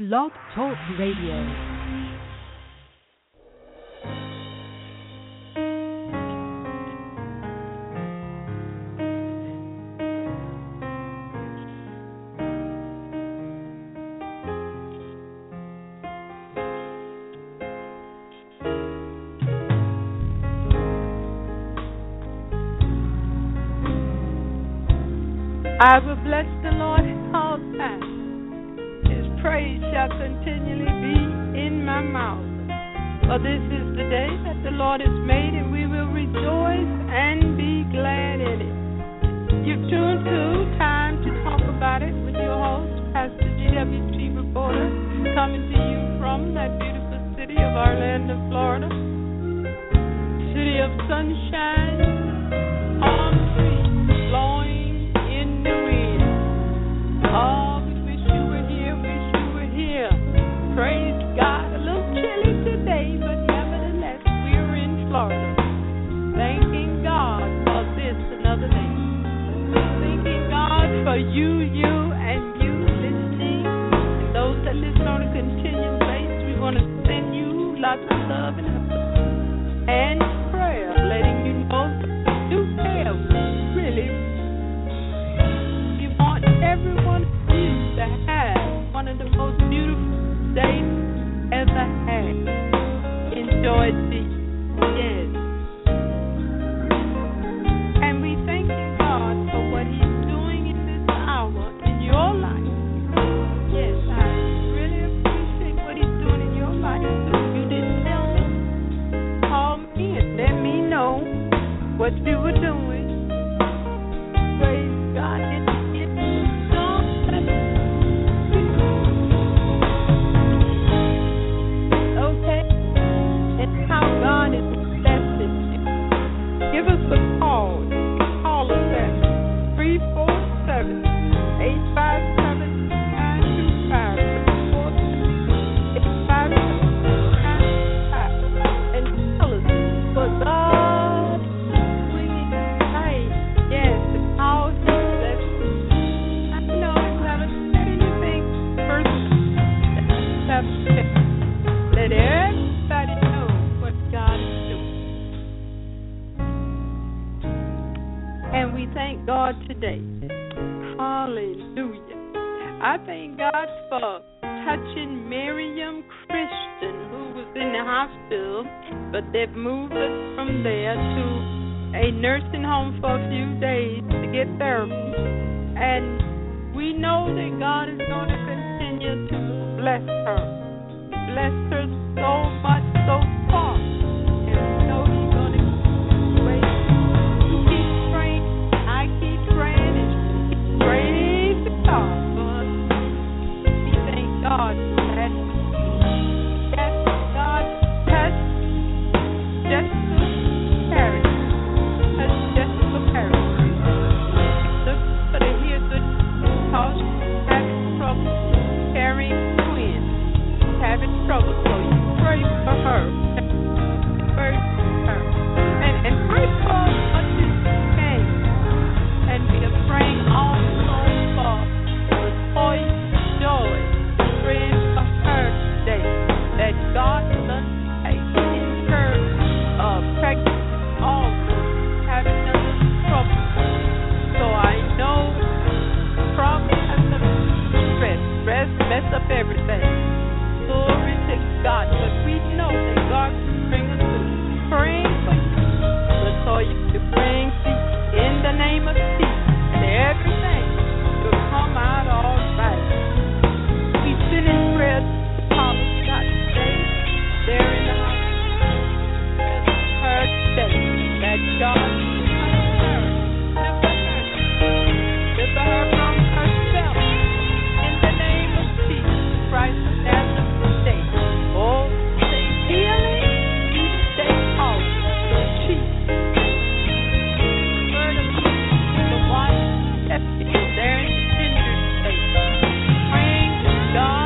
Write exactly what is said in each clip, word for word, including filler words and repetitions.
Blog Talk Radio. I will bless the Lord at all times. His praise shall continually be in my mouth. For this is the day that the Lord has made, and we will rejoice and be glad in it. You've tuned to Time to Talk About It with your host, Pastor G W T Reporter, coming to you from that beautiful city of Orlando, Florida. City of sunshine, palm trees blowing. Oh, we wish you were here, wish you were here. Praise God. A little chilly today, but nevertheless, we're in Florida. Thanking God for this another day. Thanking God for you, you, and you listening. And those that listen on a continual basis, we want to send you lots of love and and prayer, letting you know that you care, really. Everyone seems to have one of the most beautiful days ever had. Enjoy it, yes. And we thank God for what He's doing in this hour in your life. Yes, I really appreciate what He's doing in your life. If you didn't tell me, call me and let me know what you were doing. Praise God. God is blessing you. Give us a call. Call us at three four seven, eight five seven, nine two five. eight five seven, nine two five. And tell us what God we say. Yes, how He bless you. I know you haven't said anything first. Let everybody know God is doing. And we thank God today. Hallelujah. I thank God for touching Miriam Christian, who was in the hospital, but they've moved us from there to a nursing home for a few days to get therapy. And we know that God is going to continue to bless her. Bless her so much, so far. God, that yes, God has Jessica Perry, has Jessica Perry. Look for the hear good cause she's having trouble carrying twins, having trouble. So you pray for her, pray for her, and and pray for as much as you can. And we are praying also for the toy joy. Praying for her today, that God will undertake in her uh, pregnancy, also having no trouble. So I know trouble has a stress, stress mess up everything. Glory to God, but we know that God can bring us through. Praying for you, let's all you to praying for you in the name of Jesus, and everything will come out all right. Send in prayers to Paula Scott today. They're in the hospital. Her today. That God will her. Deliver her. Deliver her from herself. In the name of Jesus Christ of Nazareth today. Oh, stay healing. You stay out. Jesus. Word of the wife. Stephanie. They're in the tender state. Praying to God.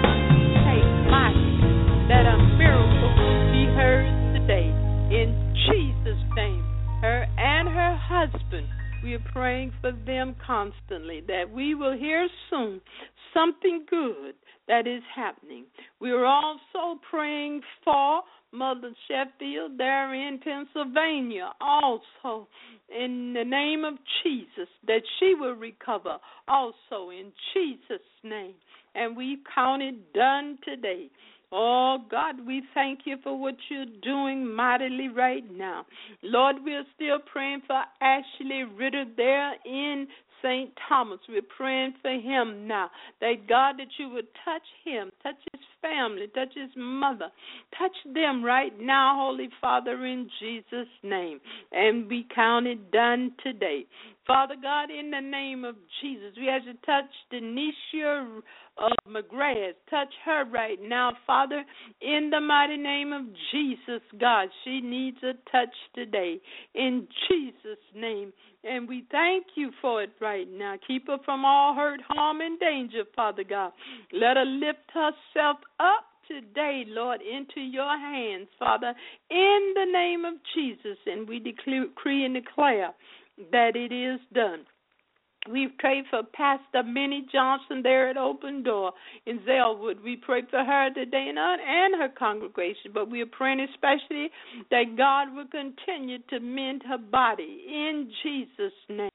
That a miracle will be hers today. In Jesus' name. Her and her husband, we are praying for them constantly, that we will hear soon something good that is happening. We are also praying for Mother Sheffield there in Pennsylvania, also in the name of Jesus, that she will recover also in Jesus' name. And we count it done today. Oh, God, we thank you for what you're doing mightily right now. Lord, we're still praying for Ashley Ritter there in Saint Thomas. We're praying for him now. That, God, that you would touch him, touch his family, touch his mother. Touch them right now, Holy Father, in Jesus' name. And we count it done today. Father God, in the name of Jesus, we ask you to touch Denisha uh, McGrath. Touch her right now, Father, in the mighty name of Jesus, God. She needs a touch today, in Jesus' name. And we thank you for it right now. Keep her from all hurt, harm, and danger, Father God. Let her lift herself up today, Lord, into your hands, Father, in the name of Jesus. And we decree and declare that it is done. We pray for Pastor Minnie Johnson there at Open Door in Zellwood. We pray for her today and, and her congregation, but we are praying especially that God will continue to mend her body in Jesus' name.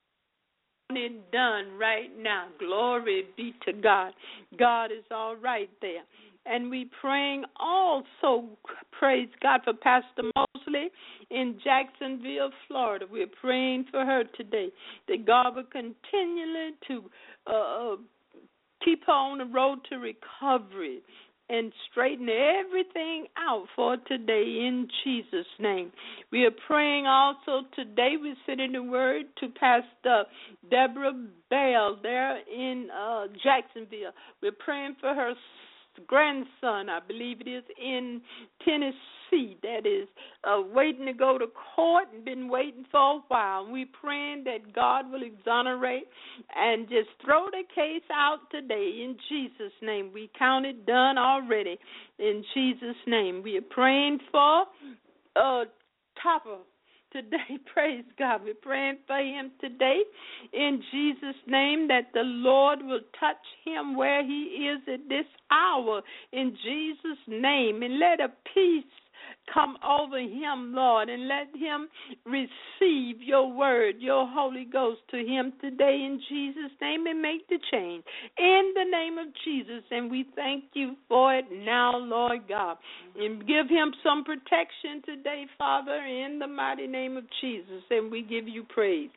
It done right now. Glory be to God. God is all right there. And we praying also, praise God, for Pastor Mosley in Jacksonville, Florida. We're praying for her today, that God will continually to uh, keep her on the road to recovery and straighten everything out for today in Jesus' name. We are praying also today, we send in the word to Pastor Deborah Bell there in uh, Jacksonville. We're praying for her grandson, I believe it is, in Tennessee, that is uh, waiting to go to court and been waiting for a while. And we're praying that God will exonerate and just throw the case out today in Jesus' name. We count it done already in Jesus' name. We are praying for uh, Topper today. Praise God. We're praying for him today in Jesus' name, that the Lord will touch him where he is at this hour in Jesus' name, and let a peace come over him, Lord, and let him receive your word, your Holy Ghost to him today in Jesus' name, and make the change in the name of Jesus. And we thank you for it now, Lord God. And give him some protection today, Father, in the mighty name of Jesus. And we give you praise.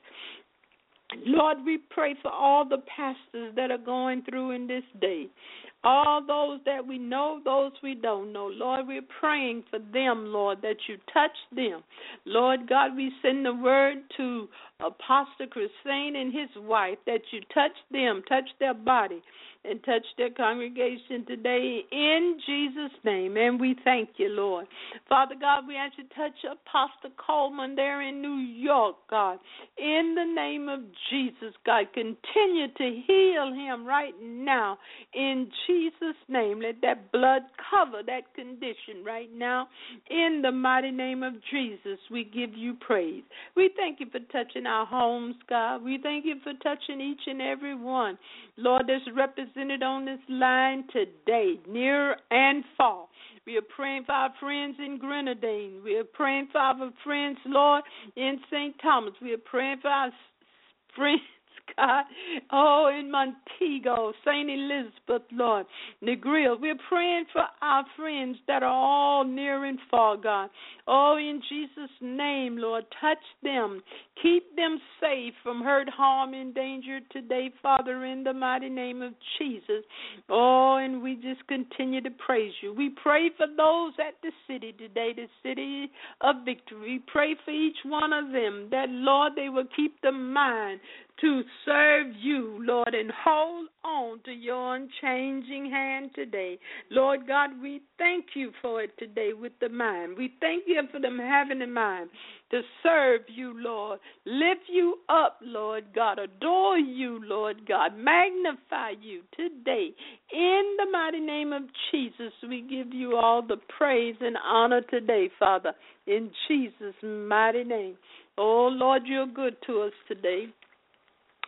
Lord, we pray for all the pastors that are going through in this day. All those that we know, those we don't know. Lord, we're praying for them, Lord, that you touch them. Lord God, we send the word to Apostle Christine and his wife, that you touch them, touch their body, and touch their congregation today in Jesus' name. And we thank you, Lord. Father God, we ask you to touch Apostle Coleman there in New York, God. In the name of Jesus, God, continue to heal him right now in Jesus' name. Let that blood cover that condition right now. In the mighty name of Jesus, we give you praise. We thank you for touching our homes, God. We thank you for touching each and every one, Lord, that's represented on this line today, near and far. We are praying for our friends in Grenadine. We are praying for our friends, Lord, in Saint Thomas. We are praying for our friends, God, oh, in Montego, Saint Elizabeth, Lord, Negril. We're praying for our friends that are all near and far, God. Oh, in Jesus' name, Lord, touch them. Keep them safe from hurt, harm, and danger today, Father, in the mighty name of Jesus. Oh, and we just continue to praise you. We pray for those at the city today, the city of victory. We pray for each one of them that, Lord, they will keep the mind to serve you, Lord, and hold on to your unchanging hand today. Lord God, we thank you for it today with the mind. We thank you for them having a mind to serve you, Lord. Lift you up, Lord God. Adore you, Lord God. Magnify you today. In the mighty name of Jesus, we give you all the praise and honor today, Father, in Jesus' mighty name. Oh, Lord, you're good to us today.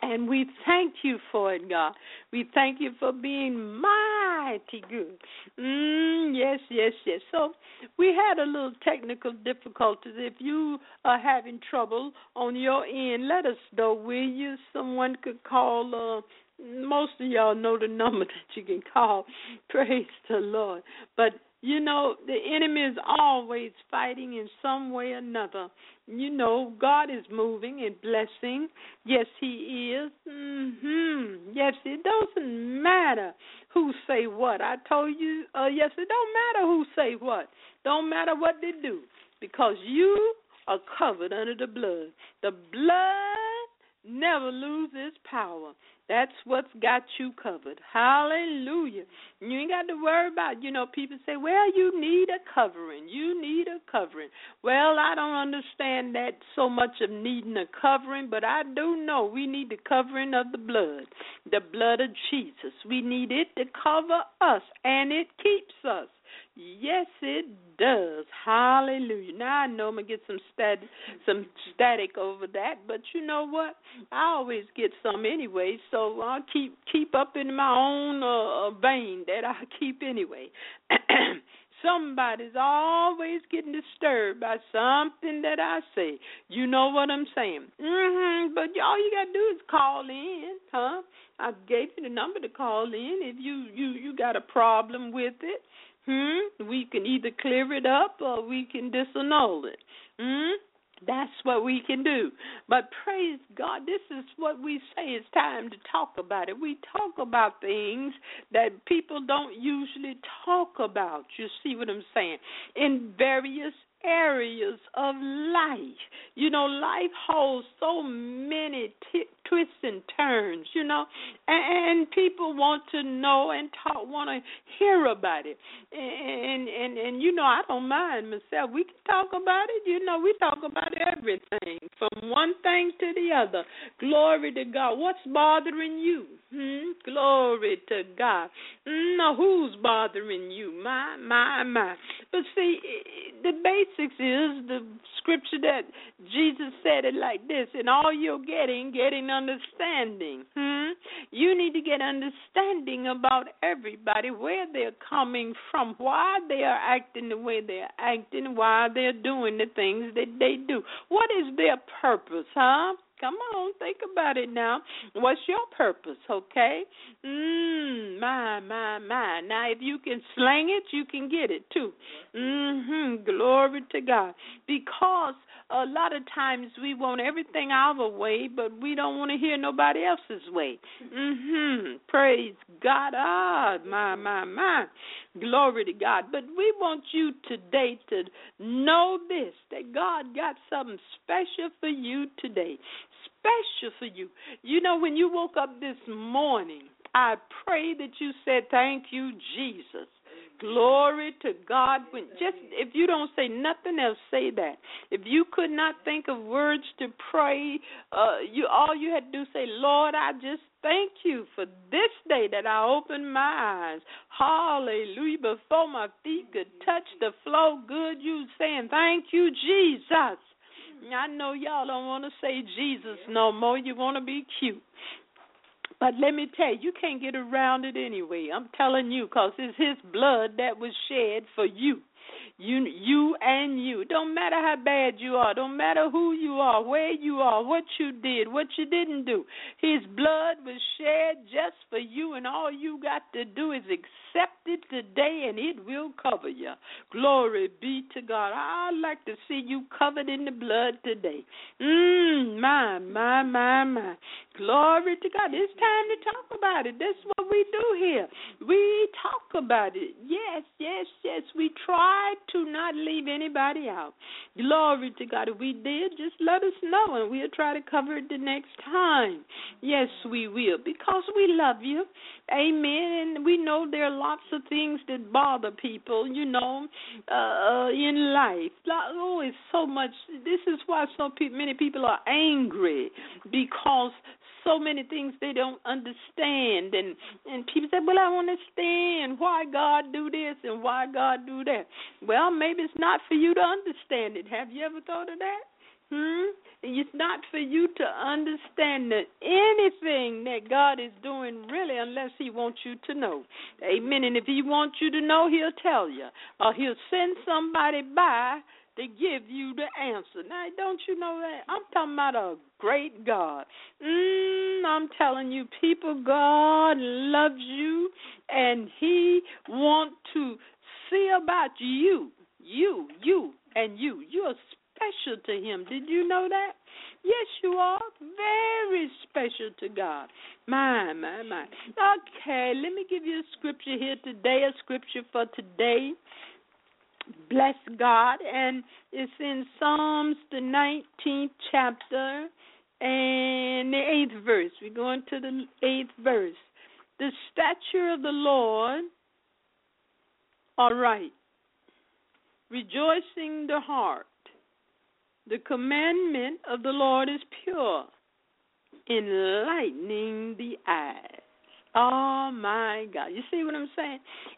And we thank you for it, God. We thank you for being mighty good. Mm, yes, yes, yes. So we had a little technical difficulties. If you are having trouble on your end, let us know, will you? Someone could call. Uh, most of y'all know the number that you can call. Praise the Lord. But you know, the enemy is always fighting in some way or another. You know, God is moving and blessing. Yes, he is. Mm-hmm. Yes, it doesn't matter who say what. I told you, uh, yes, it don't matter who say what. Don't matter what they do, because you are covered under the blood. The blood never loses power. That's what's got you covered. Hallelujah. You ain't got to worry about, you know, people say, well, you need a covering. You need a covering. Well, I don't understand that so much of needing a covering, but I do know we need the covering of the blood, the blood of Jesus. We need it to cover us, and it keeps us. Yes, it does. Hallelujah. Now I know I'm going to get some static, some static over that, but you know what? I always get some anyway, so I'll keep keep up in my own uh, vein that I keep anyway. Somebody's always getting disturbed by something that I say. You know what I'm saying? Mm-hmm. But all you got to do is call in, huh? I gave you the number to call in if you, you, you got a problem with it. Hmm? We can either clear it up or we can disannul it. Hmm? That's what we can do. But praise God, this is what we say. It's time to talk about it. We talk about things that people don't usually talk about. You see what I'm saying? In various areas of life. You know, life holds so many t- twists and turns, you know, and, and people want to know and talk, want to hear about it. And, and, and, you know, I don't mind myself. We can talk about it. You know, we talk about everything from one thing to the other. Glory to God. What's bothering you? Hmm? Glory to God. No, who's bothering you? My, my, my. But see, the basics is the scripture that Jesus said it like this: in all you're getting, getting understanding. Hmm? You need to get understanding about everybody, where they're coming from, why they are acting the way they're acting, why they're doing the things that they do. What is their purpose, huh? Come on, think about it now. What's your purpose, okay? Mmm, my, my, my. Now, if you can slang it, you can get it, too. Mm-hmm, glory to God. Because a lot of times we want everything our way, but we don't want to hear nobody else's way. Mm-hmm, praise God. Ah, my, my, my. Glory to God. But we want you today to know this, that God got something special for you today. Special for you. You know, when you woke up this morning, I pray that you said, thank you, Jesus. Glory to God. When just if you don't say nothing else, say that. If you could not think of words to pray, uh, you all you had to do is say, Lord, I just thank you for this day that I opened my eyes. Hallelujah. Before my feet could touch the floor, good, you saying, thank you, Jesus. I know y'all don't want to say Jesus no more. You want to be cute. But let me tell you, you can't get around it anyway. I'm telling you, because it's his blood that was shed for you. You you and you. Don't matter how bad you are. Don't matter who you are, where you are, what you did, what you didn't do. His blood was shed just for you, and all you got to do is accept it today, and it will cover you. Glory be to God. I'd like to see you covered in the blood today. Mmm, my, my, my, my. Glory to God. It's time to talk about it. That's what we do here. We talk about it. Yes, yes, yes. We try to not leave anybody out. Glory to God. If we did, just let us know, and we'll try to cover it the next time. Yes, we will, because we love you. Amen. And we know there are lots of things that bother people, you know, uh, in life. Oh, it's so much. This is why so pe- many people are angry, because so many things they don't understand. And, and people say, well, I don't understand why God do this and why God do that. Well, maybe it's not for you to understand it. Have you ever thought of that? Hmm? It's not for you to understand that anything that God is doing really unless he wants you to know. Amen. And if he wants you to know, he'll tell you. Or he'll send somebody by to give you the answer. Now, don't you know that? I'm talking about a great God. Mm, I'm telling you, people, God loves you, and he wants to see about you, you, you, and you. You're special to him. Did you know that? Yes, you are. Very special to God. My, my, my. Okay, let me give you a scripture here today, a scripture for today. Bless God. And it's in Psalms, the nineteenth chapter, and the eighth verse. We're going to the eighth verse. The stature of the Lord are right, rejoicing the heart. The commandment of the Lord is pure, enlightening the eyes. Oh, my God. You see what I'm saying?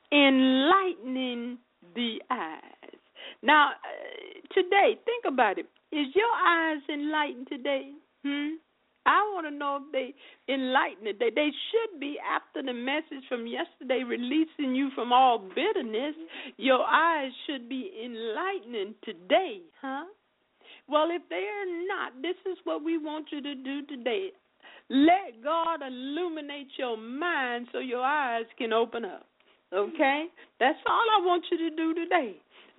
Enlightening the eyes. Now, uh, today, think about it. Is your eyes enlightened today? Hmm? I want to know if they enlighten it. They, they should be after the message from yesterday releasing you from all bitterness. Your eyes should be enlightening today, huh? Well, if they are not, this is what we want you to do today. Let God illuminate your mind so your eyes can open up, okay? That's all I want you to do today.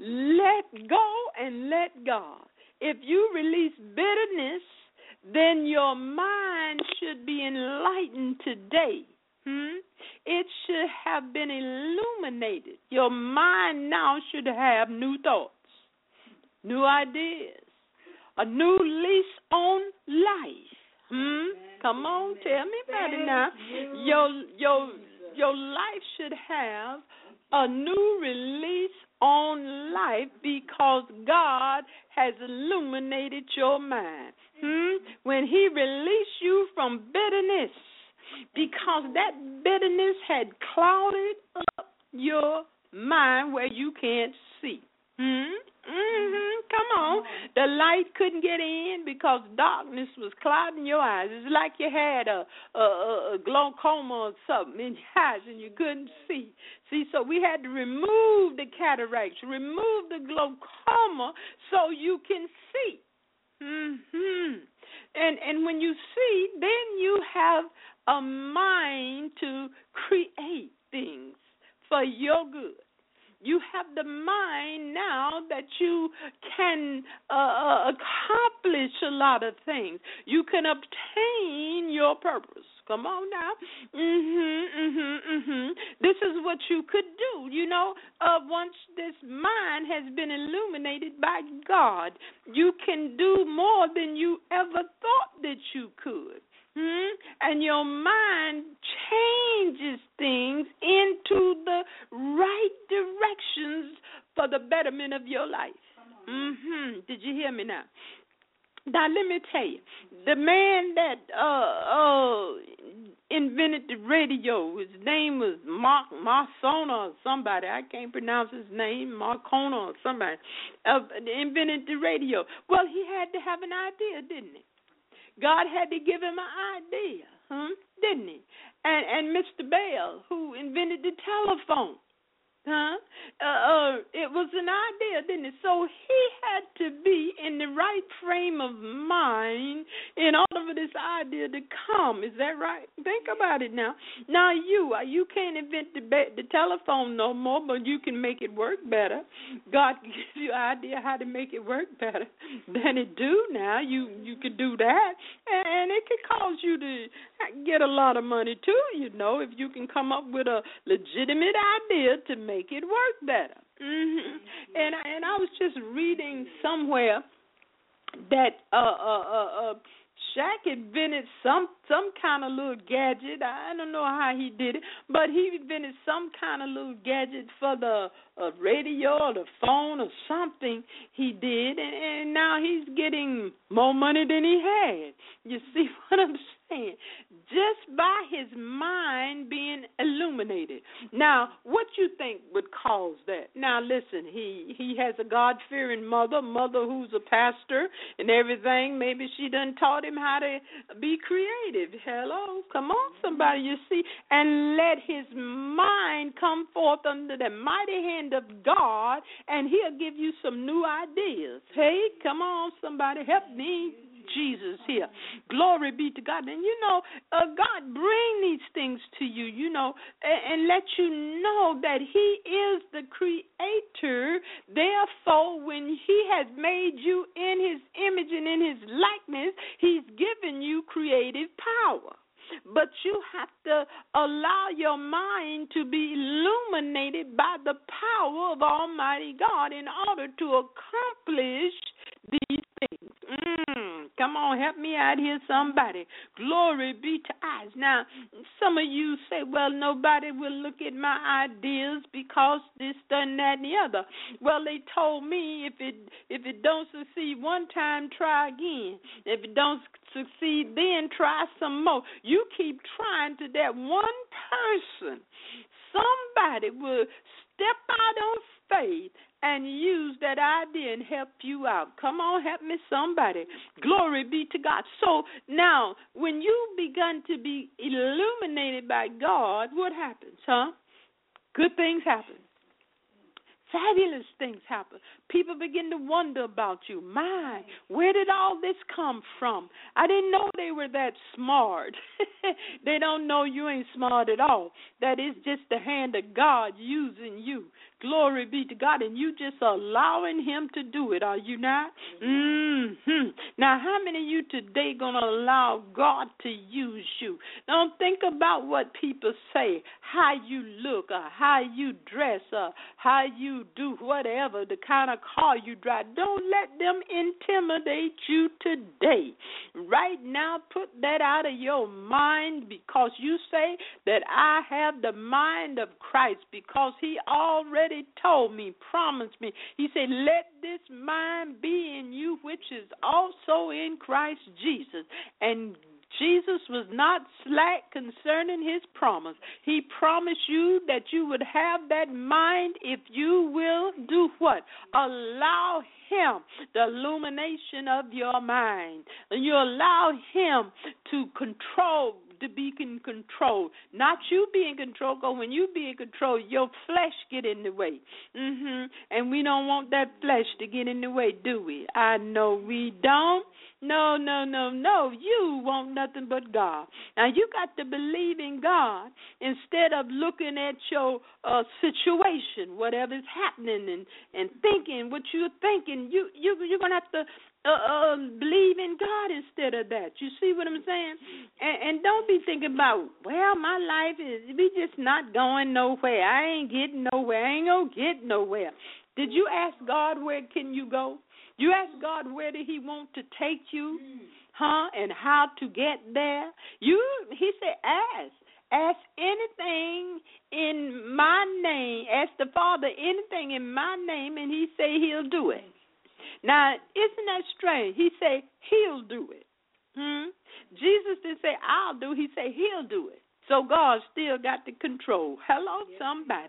Let go and let God. If you release bitterness, then your mind should be enlightened today. Hmm? It should have been illuminated. Your mind now should have new thoughts, new ideas, a new lease on life. Hmm? Come on, tell me about it now. Your your your life should have a new release on life because God has illuminated your mind. Hmm? When he released you from bitterness, because that bitterness had clouded up your mind where you can't see. Hmm? Mm-hmm. Come on. The light couldn't get in because darkness was clouding your eyes. It's like you had a, a, a glaucoma or something in your eyes and you couldn't see. See, so we had to remove the cataracts, remove the glaucoma so you can see. Mm-hmm. And and when you see, then you have a mind to create things for your good. You have the mind now that you can uh, accomplish a lot of things. You can obtain your purpose. Come on now. Mm-hmm, mm-hmm, mm-hmm. This is what you could do, you know, uh, once this mind has been illuminated by God. You can do more than you ever thought that you could. Hmm? And your mind changes things into the right directions for the betterment of your life. Mm-hmm. Did you hear me now? Now, let me tell you, the man that uh, uh, invented the radio, his name was Mark Marcona or somebody. I can't pronounce his name, Marcona or somebody, uh, invented the radio. Well, he had to have an idea, didn't he? God had to give him an idea, huh? Didn't he? And and Mister Bell, who invented the telephone, huh? Uh, uh, it was an idea, didn't it? So he had to be in the right frame of mind in order for this idea to come. Is that right? Think about it now. Now you, you can't invent the, the telephone no more, but you can make it work better. God gives you an idea how to make it work better than it do now. You you could do that, and it could cause you to get a lot of money too, you know, if you can come up with a legitimate idea to make it work better. Mm-hmm. And and I was just reading somewhere that uh uh uh, uh Shaq invented some some kind of little gadget. I don't know how he did it, but he invented some kind of little gadget for the uh, radio or the phone or something he did, and, and now he's getting more money than he had. You see what I'm saying? just by his mind being illuminated. Now, what you think would cause that? Now, listen, he, he has a God-fearing mother, mother who's a pastor and everything. Maybe she done taught him how to be creative. Hello, come on, somebody, you see, and let his mind come forth under the mighty hand of God, and he'll give you some new ideas. Hey, come on, somebody, help me, Jesus here. Glory be to God. And, you know, uh, God bring these things to you, you know, and, and let you know that he is the creator. Therefore, when he has made you in his image and in his likeness, he's given you creative power. But you have to allow your mind to be illuminated by the power of Almighty God in order to accomplish these things. Mm, come on, help me out here, somebody. Glory be to eyes. Now, some of you say, well, nobody will look at my ideas because this, done, that, and the other. Well, they told me if it if it don't succeed one time, try again. If it don't succeed, then try some more. You keep trying to that one person. Somebody will step out on faith and use that idea and help you out. Come on, help me, somebody. Glory be to God. So now, when you begun to be illuminated by God, what happens, huh? Good things happen. Fabulous things happen. People begin to wonder about you. My, where did all this come from? I didn't know they were that smart. They don't know you ain't smart at all. That is just the hand of God using you. Glory be to God, and you just allowing him to do it, are you not? Mm-hmm. Now, how many of you today going to allow God to use you? Don't think about what people say, how you look, or how you dress, or how you do whatever, the kind of car you drive. Don't let them intimidate you today. Right now, put that out of your mind, because you say that I have the mind of Christ, because he already told me, promised me. He said, let this mind be in you, which is also in Christ Jesus. And Jesus was not slack concerning his promise. He promised you that you would have that mind if you will do what? Allow him the illumination of your mind. And you allow him to control, to be in control. Not you be in control, because when you be in control, your flesh get in the way. Mm-hmm. And we don't want that flesh to get in the way, do we? I know we don't. No, no, no, no. You want nothing but God. Now, you got to believe in God instead of looking at your uh, situation, whatever's happening, and, and thinking what you're thinking. You, you, you're going to have to Uh, uh, believe in God instead of that. You see what I'm saying? And, and don't be thinking about, well, my life is, we just not going nowhere. I ain't getting nowhere. I ain't going to get nowhere. Did you ask God where can you go? You ask God where did he want to take you, huh, and how to get there? You, he said, ask. Ask anything in my name. Ask the Father anything in my name, and he say he'll do it. Now, isn't that strange? He said, he'll do it. Hmm? Jesus didn't say, I'll do it. He said, he'll do it. So God still got the control. Hello, somebody.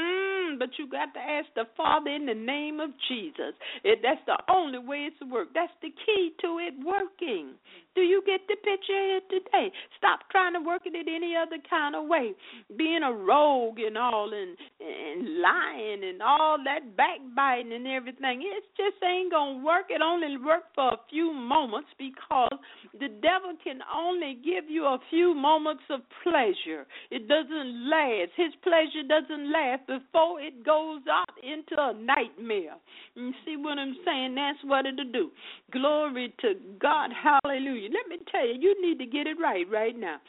Mm, but you got to ask the Father in the name of Jesus. It, that's the only way it's to work. That's the key to it working. Do you get the picture here today? Stop trying to work it in any other kind of way. Being a rogue and all, and, and lying and all that backbiting and everything. It just ain't going to work. It only works for a few moments, because the devil can only give you a few moments of pleasure. It doesn't last. His pleasure doesn't last before it goes out into a nightmare. You see what I'm saying? That's what it'll do. Glory to God. Hallelujah. Let me tell you, you need to get it right right now.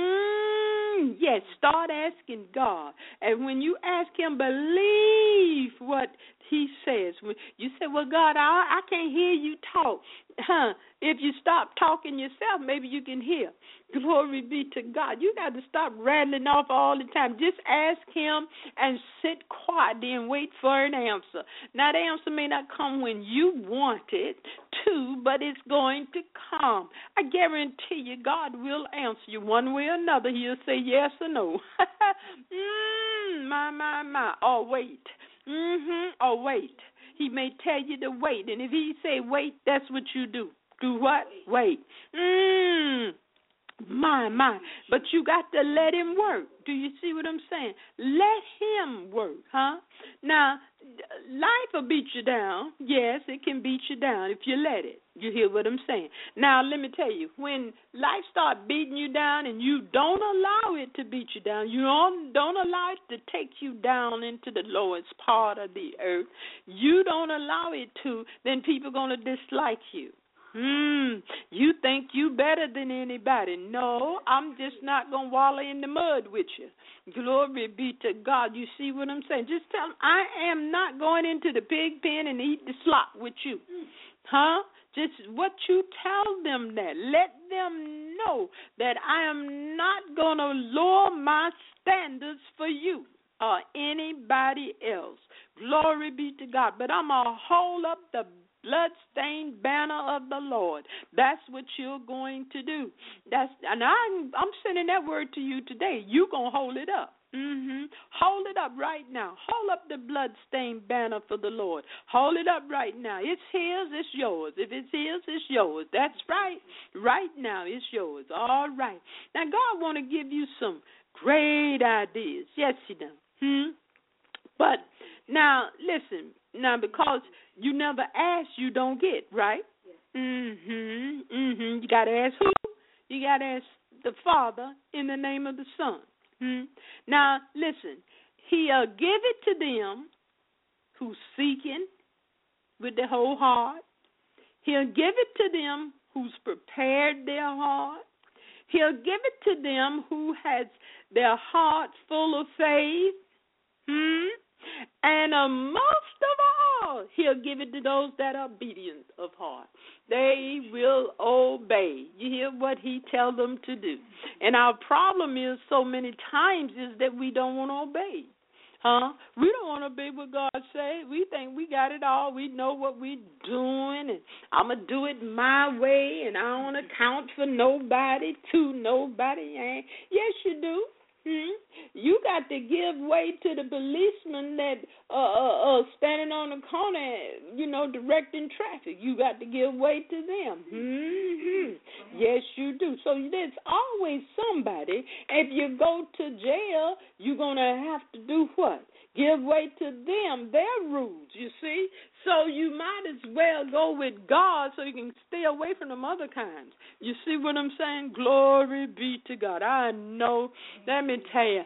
Mm, yes, start asking God. And when you ask him, believe what he says. You say, well, God, I, I can't hear you talk. Huh? If you stop talking yourself, maybe you can hear. Glory be to God. You got to stop rattling off all the time. Just ask him and sit quietly and wait for an answer. Now, the answer may not come when you want it too, but it's going to come. I guarantee you God will answer you one way or another. He'll say yes or no. mm, my, my, my. Oh, wait. Mm-hmm. Oh, wait. He may tell you to wait, and if he say wait, that's what you do. Do what? Wait. Mm. My, my. But you got to let him work. Do you see what I'm saying? Let him work, huh? Now, life will beat you down. Yes, it can beat you down if you let it. You hear what I'm saying? Now, let me tell you, when life starts beating you down and you don't allow it to beat you down, you don't, don't allow it to take you down into the lowest part of the earth, you don't allow it to, then people are going to dislike you. Hmm, you think you better than anybody. No, I'm just not going to wallow in the mud with you. Glory be to God. You see what I'm saying? Just tell them, I am not going into the pig pen and eat the slop with you. Huh? Just what you tell them that. Let them know that I am not going to lower my standards for you or anybody else. Glory be to God. But I'm going to hold up the bloodstained banner of the Lord. That's what you're going to do. That's and I'm I'm sending that word to you today. You're gonna hold it up. Mm-hmm. Hold it up right now. Hold up the bloodstained banner for the Lord. Hold it up right now. It's his, it's yours. If it's his, it's yours. That's right. Right now, it's yours. All right. Now, God want to give you some great ideas. Yes, he does. Hmm? But now, listen. Now, because you never ask, you don't get, right? Yeah. Mm-hmm, mm-hmm. You got to ask who? You got to ask the Father in the name of the Son. Hmm? Now, listen, he'll give it to them who seeking with their whole heart. He'll give it to them who's prepared their heart. He'll give it to them who has their hearts full of faith. Hmm? And uh, most of all, he'll give it to those that are obedient of heart. They will obey. You hear what he tells them to do. And our problem is so many times is that we don't want to obey. Huh? We don't want to obey what God say. We think we got it all. We know what we're doing, and I'm going to do it my way, and I don't account for nobody, to nobody. Yes, you do. Hmm? You got to give way to the policeman that uh, uh, uh, standing on the corner, you know, directing traffic. You got to give way to them. Mm-hmm. Yes, you do. So there's always somebody. If you go to jail, you're going to have to do what? Give way to them, their rules, you see. So you might as well go with God so you can stay away from them other kinds. You see what I'm saying? Glory be to God. I know. Let me tell you,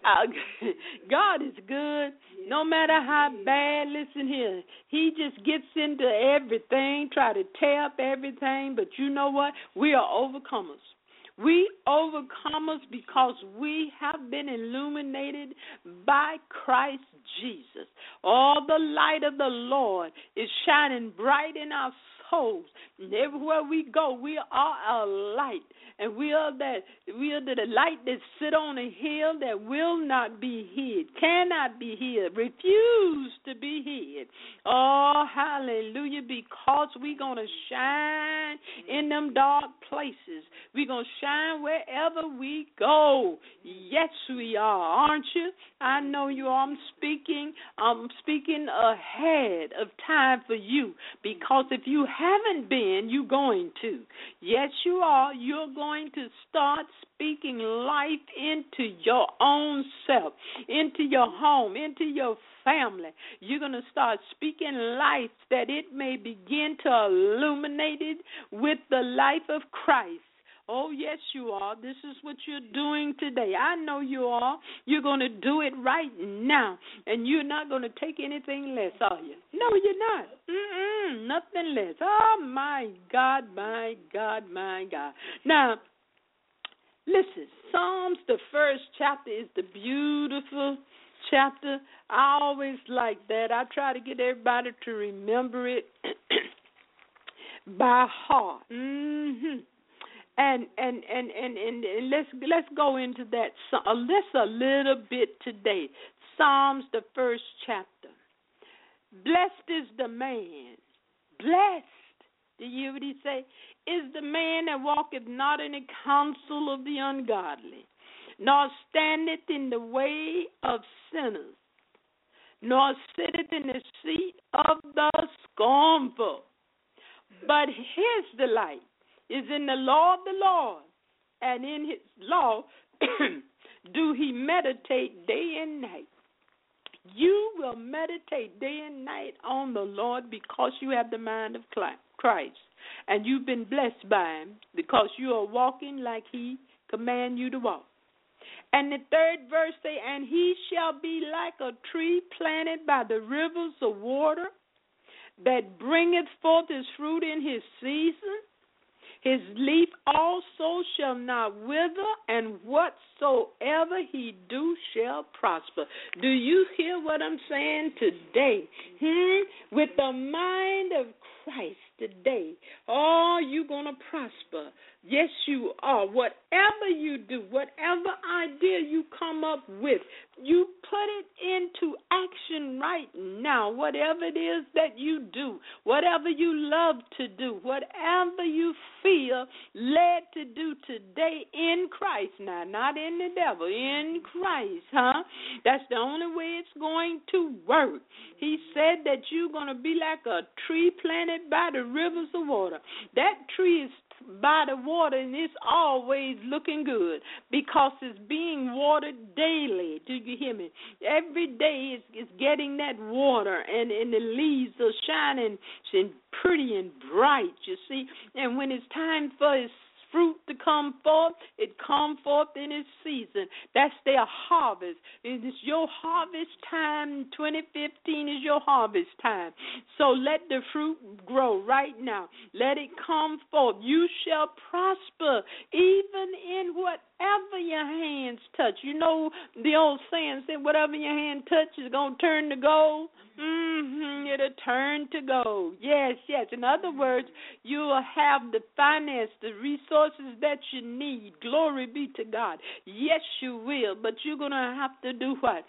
God is good. No matter how bad, listen here, he just gets into everything, try to tear up everything. But you know what? We are overcomers. We overcomers because we have been illuminated by Christ Jesus. All the light of the Lord is shining bright in our souls. And everywhere we go, we are a light. And we are that we are the light that sit on a hill that will not be hid, cannot be hid, refuse to be hid. Oh, hallelujah, because we're going to shine in them dark places. We're going to shine wherever we go. Yes, we are, aren't you? I know you are. I'm speaking, I'm speaking ahead of time for you, because if you haven't been, you're going to. Yes, you are. You're going to start speaking life into your own self, into your home, into your family. You're going to start speaking life that it may begin to illuminate it with the life of Christ. Oh, yes, you are. This is what you're doing today. I know you are. You're going to do it right now, and you're not going to take anything less, are you? No, you're not. Mm-mm, nothing less. Oh, my God, my God, my God. Now, listen, Psalms, the first chapter is the beautiful chapter. I always like that. I try to get everybody to remember it by heart. Mm-hmm. And and, and, and, and and let's let's go into that uh, let's a little bit today. Psalms, the first chapter. Blessed is the man. Blessed. Do you hear what he say? Is the man that walketh not in the counsel of the ungodly, nor standeth in the way of sinners, nor sitteth in the seat of the scornful. But his delight is in the law of the Lord, and in his law do he meditate day and night. You will meditate day and night on the Lord because you have the mind of Christ, and you've been blessed by him because you are walking like he command you to walk. And the third verse say, and he shall be like a tree planted by the rivers of water, that bringeth forth his fruit in his season. His leaf also shall not wither, and whatsoever he do shall prosper. Do you hear what I'm saying today? Hmm? With the mind of Christ today, oh, you're going to prosper. Yes, you are. Whatever you do, whatever idea you come up with, you put it into action right now. Whatever it is that you do, whatever you love to do, whatever you feel led to do today in Christ. Now, not in the devil, in Christ, huh? That's the only way it's going to work. He said that you're going to be like a tree planted by the rivers of water. That tree is by the water, and it's always looking good because it's being watered daily. Do you hear me? Every day it's, it's getting that water, and, and the leaves are shining and pretty and bright, you see. And when it's time for its fruit to come forth, it come forth in its season. That's their harvest. It is your harvest time. twenty fifteen is your harvest time. So let the fruit grow right now. Let it come forth. You shall prosper even in whatever your hands touch. You know the old saying said, whatever your hand touches is going to turn to gold. Mm-hmm, it'll turn to gold. Yes, yes. In other words, you will have the finance, the resources that you need. Glory be to God. Yes, you will, but you're going to have to do what?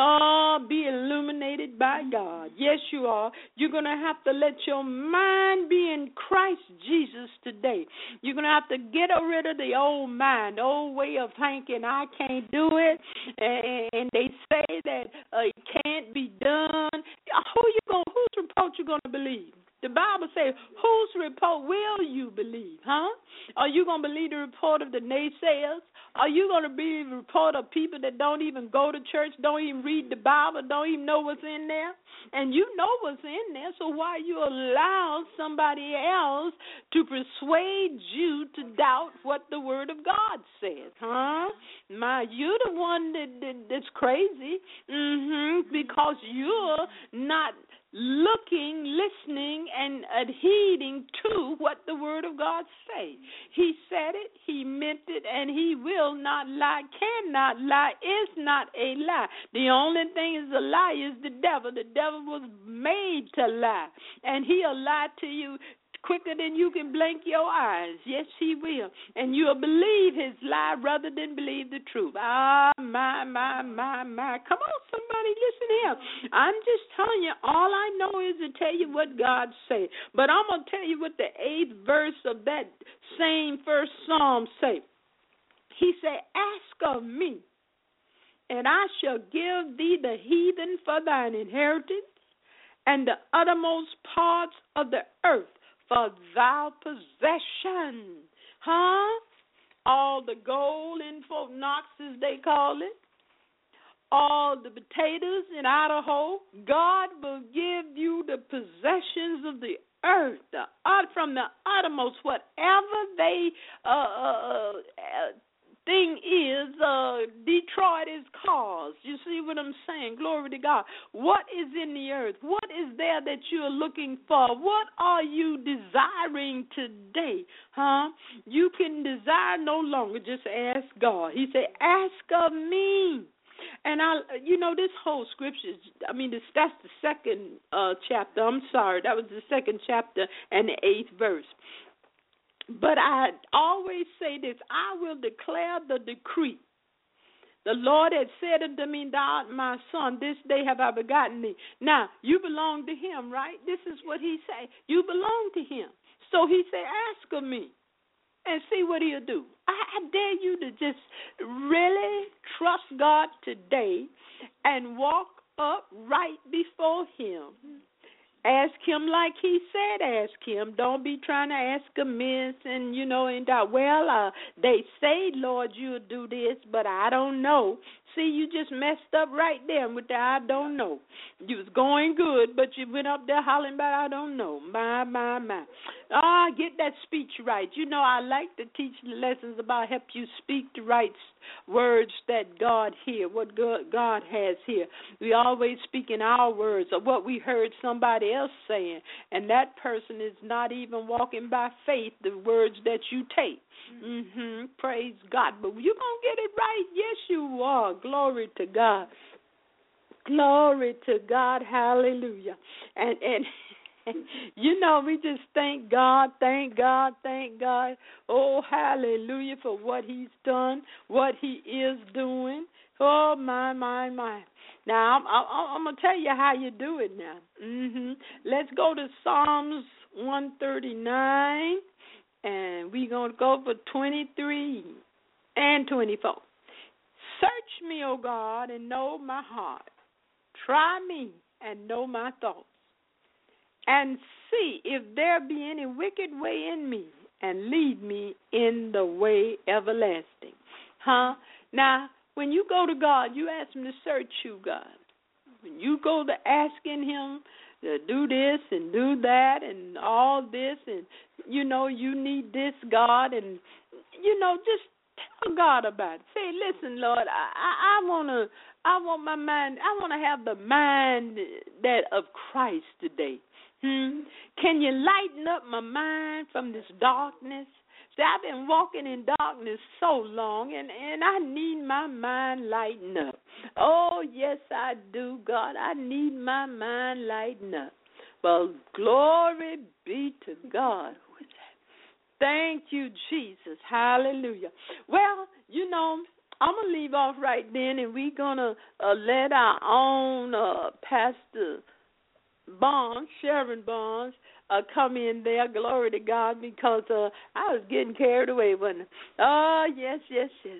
Oh, be illuminated by God. Yes, you are. You're going to have to let your mind be in Christ Jesus today. You're going to have to get rid of the old mind, the old way of thinking, I can't do it, and, and they say that uh, it can't be done. Who you going? Whose report you going to believe? The Bible says, whose report will you believe, huh? Are you going to believe the report of the naysayers? Are you going to believe the report of people that don't even go to church, don't even read the Bible, don't even know what's in there? And you know what's in there, so why you allow somebody else to persuade you to doubt what the Word of God says, huh? My, you're the one that, that that's crazy, mm-hmm, because you're not looking, listening, and adhering to what the Word of God says. He said it, he meant it, and he will not lie, cannot lie, is not a lie. The only thing is a lie is the devil. The devil was made to lie, and he'll lie to you quicker than you can blink your eyes. Yes, he will. And you'll believe his lie rather than believe the truth. Ah, my, my, my, my. Come on, somebody, listen here. I'm just telling you, all I know is to tell you what God said. But I'm going to tell you what the eighth verse of that same first psalm say. He said, ask of me, and I shall give thee the heathen for thine inheritance, and the uttermost parts of the earth for thy possession. Huh? All the gold in Fort Knox, as they call it, all the potatoes in Idaho, God will give you the possessions of the earth, the, uh, from the uttermost, whatever they uh, uh, uh, thing is, uh, Detroit is cause. You see what I'm saying? Glory to God. What is in the earth? What is there that you're looking for? What are you desiring today? Huh? You can desire no longer. Just ask God. He said, ask of me. And, I, you know, this whole scripture, I mean, this, that's the second uh, chapter. I'm sorry. That was the second chapter and the eighth verse. But I always say this, I will declare the decree. The Lord had said unto me, thou art my son, this day have I begotten thee. Now, you belong to him, right? This is what he say. You belong to him. So he said, ask of me and see what he'll do. I, I dare you to just really trust God today and walk up right before him. Ask him like he said ask him. Don't be trying to ask amiss and, you know, and uh, well, uh, they say, Lord, you'll do this, but I don't know. See, you just messed up right there with the I don't know. You was going good, but you went up there hollering about I don't know. My, my, my. Ah, get that speech right. You know, I like to teach lessons about help you speak the right words that God hear, what God has here. We always speak in our words of what we heard somebody else saying, and that person is not even walking by faith, the words that you take. Mm-hmm. Praise God. But you're going to get it right. Yes, you are. Glory to God. Glory to God. Hallelujah. And, and you know, we just thank God, thank God, thank God. Oh, hallelujah for what he's done, what he is doing. Oh, my, my, my. Now, I'm, I'm, I'm going to tell you how you do it now. Mm-hmm. Let's go to Psalms one thirty-nine, and we're going to go for twenty-three and twenty-four. Search me, O God, and know my heart. Try me and know my thoughts. And see if there be any wicked way in me, and lead me in the way everlasting. Huh? Now, when you go to God, you ask him to search you, God. When you go to asking him to do this and do that and all this, and, you know, you need this, God, and, you know, just tell God about it. Say, listen, Lord, I, I, I want to, I want my mind, I want to have the mind that of Christ today. Hmm? Can you lighten up my mind from this darkness? See, I've been walking in darkness so long, and, and I need my mind lightened up. Oh, yes, I do, God. I need my mind lightened up. Well, glory be to God. Who is that? Thank you, Jesus. Hallelujah. Well, you know, I'm going to leave off right then, and we're going to uh, let our own uh, Pastor Barnes, Sharon Barnes, uh, come in there. Glory to God, because uh, I was getting carried away, wasn't I? Oh, yes, yes, yes.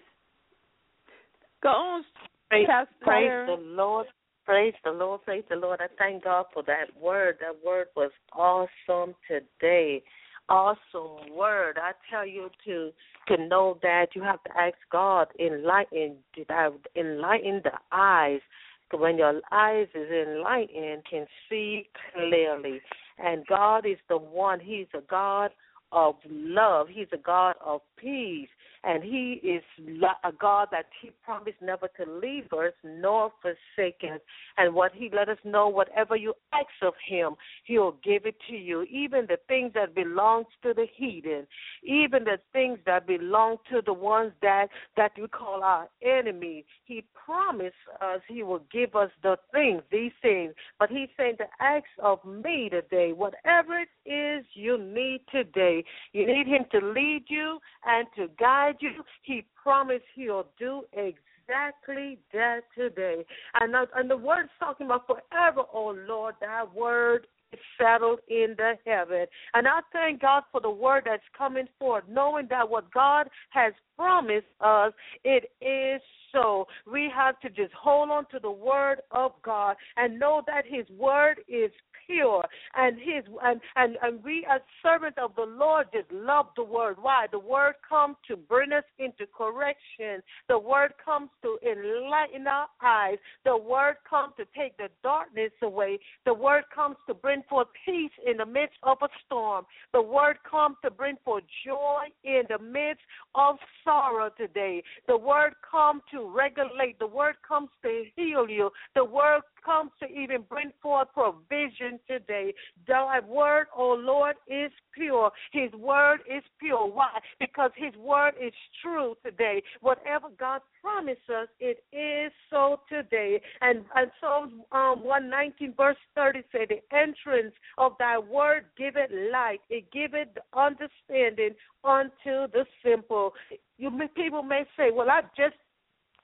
Go on, praise, Pastor Praise Sharon. the Lord. Praise the Lord. Praise the Lord. I thank God for that word. That word was awesome today. Awesome word. I tell you to to know that you have to ask God, enlighten, enlighten the eyes. When your eyes is enlightened, can see clearly. And God is the one. He's a God of love. He's a God of peace. And he is a God that he promised never to leave us nor forsake us. And what he let us know, whatever you ask of him, he'll give it to you. Even the things that belong to the heathen, even the things that belong to the ones that, that we call our enemy, he promised us he will give us the things, these things. But he's saying to ask of me today, whatever it is you need today, you need him to lead you and to guide you. He promised he'll do exactly that today. And, uh, and the word is talking about forever, oh Lord, that word is settled in the heaven. And I thank God for the word that's coming forth, knowing that what God has promised us, it is so. We have to just hold on to the word of God and know that his word is pure, and his and, and, and we as servants of the Lord just love the word. Why? The word comes to bring us into correction. The word comes to enlighten our eyes. The word comes to take the darkness away. The word comes to bring forth peace in the midst of a storm. The word comes to bring forth joy in the midst of sorrow today. The word comes to regulate. The word comes to heal you. The word comes to even bring forth provision today. Thy word, oh Lord, is pure. His word is pure. Why? Because his word is true today. Whatever God promised us, it is so today. And, and Psalms um, one nineteen verse thirty say, the entrance of thy word giveth light. It giveth understanding unto the simple. You people may say, well, I just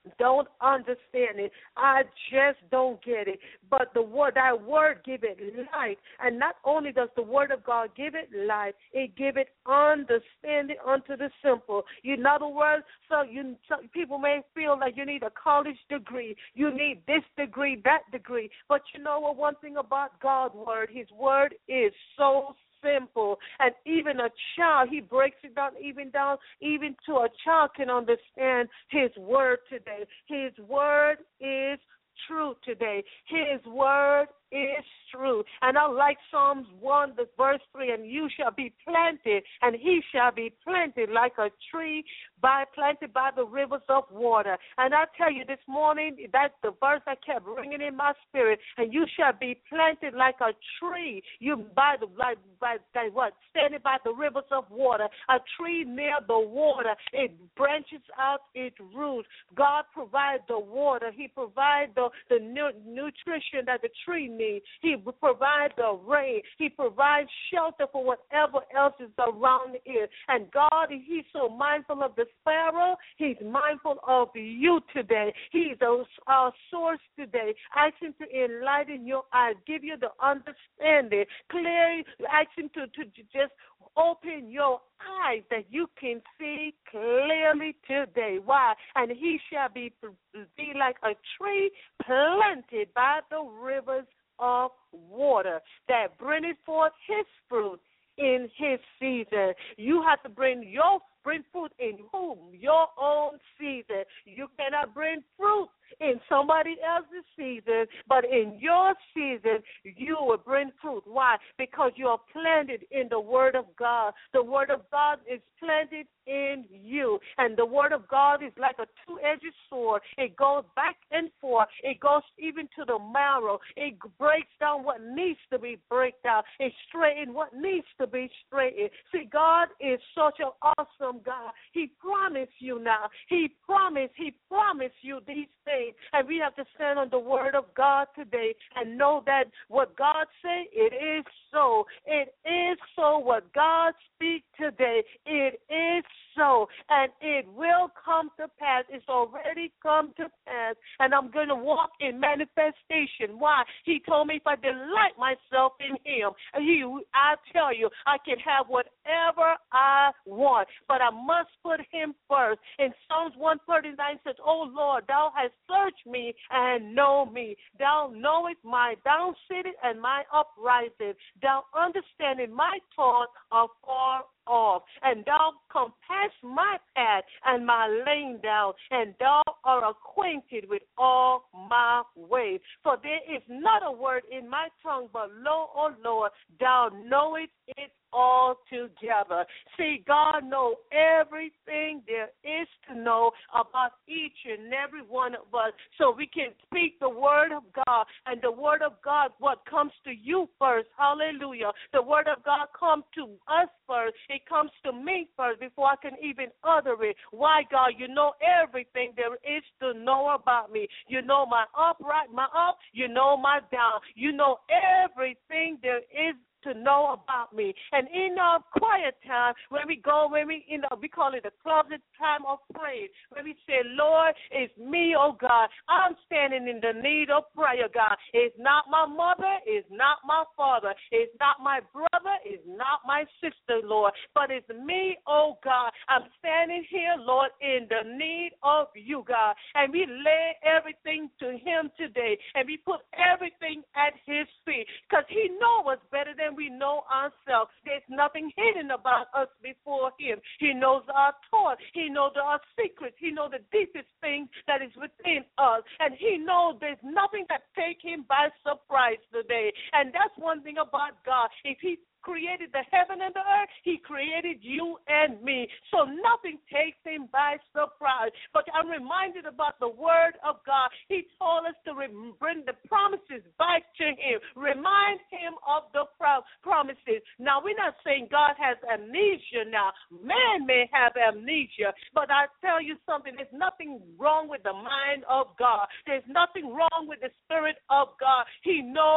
don't understand it. I just don't get it. But the word, that word give it life. And not only does the word of God give it life, it give it understanding unto the simple. In other words, so you some people may feel like you need a college degree. You need this degree, that degree. But you know what? One thing about God's word, his word is so simple, and even a child, he breaks it down, even down, even to a child can understand his word today. His word is true today. His word is true. And I like Psalms one, the verse three, and you shall be planted, and he shall be planted like a tree by planted by the rivers of water. And I tell you this morning, that's the verse I kept ringing in my spirit, and you shall be planted like a tree. You by the like by, by what? Standing by the rivers of water. A tree near the water. It branches out its roots. God provides the water. He provides the, the nu- nutrition that the tree needs. He provides the rain. He provides shelter for whatever else is around it. And God, he's so mindful of the sparrow. He's mindful of you today. He's our source today. Ask him to enlighten your eyes, give you the understanding. Clearly, ask him to, to just open your eyes that you can see clearly today. Why? And he shall be, be like a tree planted by the rivers of water that bringeth forth his fruit in his season. You have to bring your bring fruit in whom? Your own season. You cannot bring fruit in somebody else's season, but in your season, you will bring fruit. Why? Because you are planted in the Word of God. The Word of God is planted in you, and the Word of God is like a two-edged sword. It goes back and forth. It goes even to the marrow. It breaks down what needs to be break down. It straightens what needs to be straightened. See, God is such an awesome God. He promised you now. He promised, he promised you these things. And we have to stand on the word of God today and know that what God said, it is so. It is so. What God speaks today, it is so. And it will come to pass. It's already come to pass. And I'm going to walk in manifestation. Why? He told me if I delight myself in him, he, I tell you, I can have whatever I want. But I must put him first. In Psalms one thirty-nine says, "Oh Lord, thou hast searched me and know me. Thou knowest my down sitting and my uprising. Thou understanding my thoughts are far off. And thou compass my path and my laying down, and thou art acquainted with all my ways. For there is not a word in my tongue, but lo, O Lord, thou knowest it all together." See, God knows everything there is to know about each and every one of us, so we can speak the word of God. And the word of God, what comes to you first, hallelujah. The word of God comes to us first. It comes to me first before I can even utter it. Why, God? You know everything there is to know about me. You know my upright, my up. You know my down. You know everything there is to know about me. And in our quiet time, when we go, when we, you know, we call it a closet time of praise, when we say, Lord, it's me, oh God. I'm standing in the need of prayer, God. It's not my mother, it's not my father, it's not my brother, it's not my sister, Lord, but it's me, oh God. I'm standing here, Lord, in the need of you, God. And we lay everything to him today, and we put everything at his feet, because he knows us better than we know ourselves. There's nothing hidden about us before him. He knows our thoughts. He knows our secrets. He knows the deepest thing that is within us. And he knows there's nothing that take him by surprise today. And that's one thing about God. If he created the heaven and the earth, he created you and me. So nothing takes him by surprise. But I'm reminded about the word of God. He told us to bring the promises back to him. Remind him of the pro- promises. Now, we're not saying God has amnesia now. Man may have amnesia. But I tell you something, there's nothing wrong with the mind of God. There's nothing wrong with the spirit of God. He knows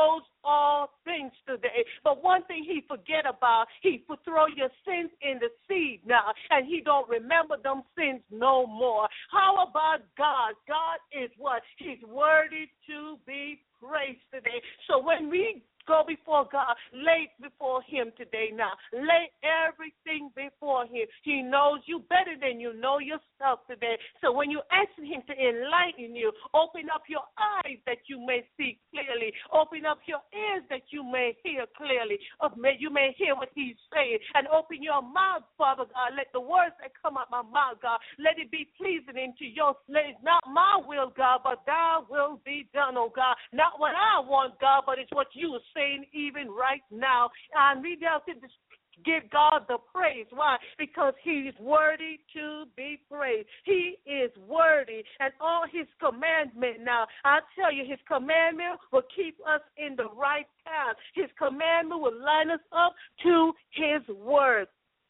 all things today. But one thing he forget about, he will throw your sins in the sea now, and he don't remember them sins no more. How about God? God is what? He's worthy to be praised today. So when we go before God, lay before him today now. Lay everything before him. He knows you better than you know yourself today. So when you ask him to enlighten you, open up your eyes that you may see clearly. Open up your ears that you may hear clearly. Or may, you may hear what he's saying. And open your mouth, Father God. Let the words that come out my mouth, God, let it be pleasing into your slave. Not my will, God, but thy will be done, oh God. Not what I want, God, but it's what you are saying even right now. And we have to give God the praise. Why? Because he's worthy to be praised. He is worthy. And all his commandment now, I tell you, his commandment will keep us in the right path. His commandment will line us up to his word.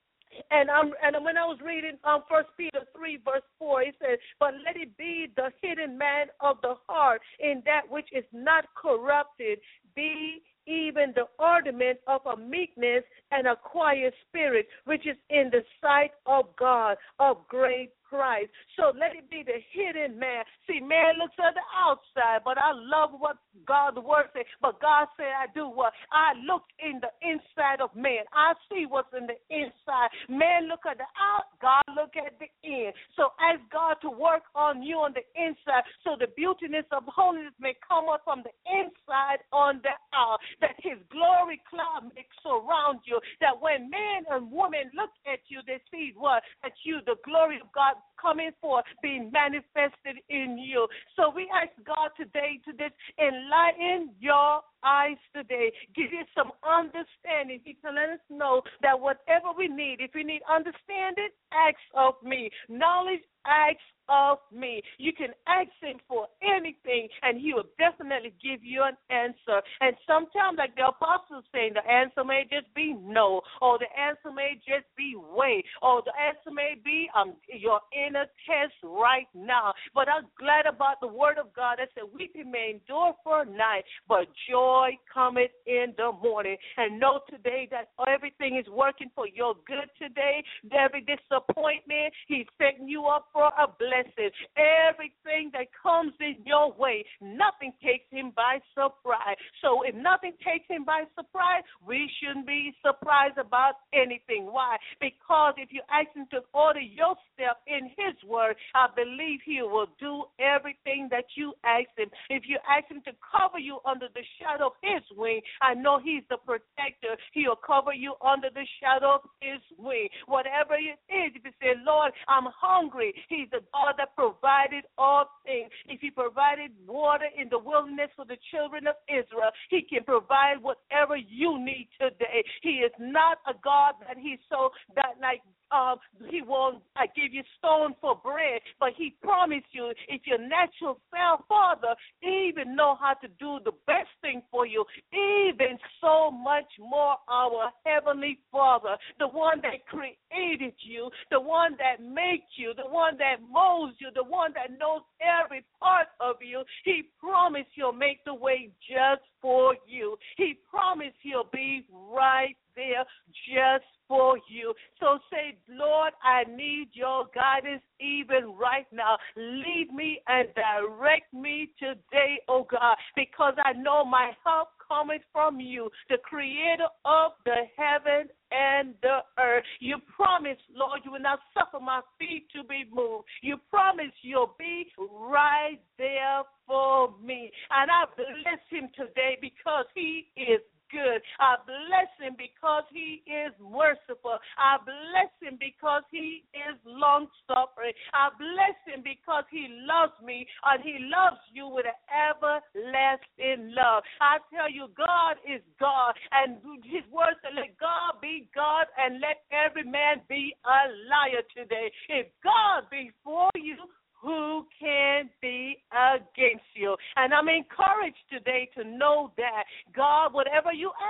And um, and when I was reading um First Peter three verse four, it says, "But let it be the hidden man of the heart, in that which is not corrupted, be even the ornament of a meekness and a quiet spirit, which is in the sight of God of great price." So let it be the hidden man. See, man looks at the outside, but I love what God's word says. But God said, I do what? I look in the inside of man. I see what's in the inside. Man look at the out, God look at the in. So ask God to work on you on the inside, so the beautiness of holiness may come up from the inside on the out, that his glory cloud may surround you, that when man and woman look at you, they see what? That you, the glory of God coming forth, being manifested in you. So we ask God today to this, enlighten your eyes today, give you some understanding. He can let us know that whatever we need, if we need understanding, ask of me. Knowledge, ask of me. You can ask him for anything, and he will definitely give you an answer. And sometimes, like the apostles saying, the answer may just be no, or the answer may just be wait, or the answer may be um you're in a test right now. But I'm glad about the word of God that said, weeping may endure for a night, but joy cometh in the morning. And know today that everything is working for your good today. Every disappointment, he's setting you up for a blessing. Everything that comes in your way, nothing takes him by surprise. So if nothing takes him by surprise, we shouldn't be surprised about anything. Why? Because if you ask him to order your step in his word, I believe he will do everything that you ask him. If you ask him to cover you under the shadow of his wing, I know he's the protector. He'll cover you under the shadow of his wing. Whatever it is, if you say, Lord, I'm hungry, he's the God that provided all things. If he provided water in the wilderness for the children of Israel, he can provide whatever you need today. He is not a God that he's so that like Um, he won't uh, give you stone for bread, but he promised you, if your natural father even know how to do the best thing for you, even so much more our heavenly Father, the one that created you, the one that made you, the one that molds you, the one that knows every part of you, he promised he'll make the way just for you. He promised he'll be right there just for you. So say, Lord, I need your guidance even right now. Lead me and direct me today, oh God, because I know my help cometh from you, the creator of the heaven and the earth. You promise, Lord, you will not suffer my feet to be moved. You promise you'll be right there for me. And I bless him today because he is good. I bless him because he is merciful. I bless him because he is long-suffering. I bless him because he loves me and he loves you with an everlasting love. I tell you, God is God, and his word said, let God be God and let every man be a liar today. If God be for you, who can be against you? And I'm encouraged today to know that God, whatever you ask,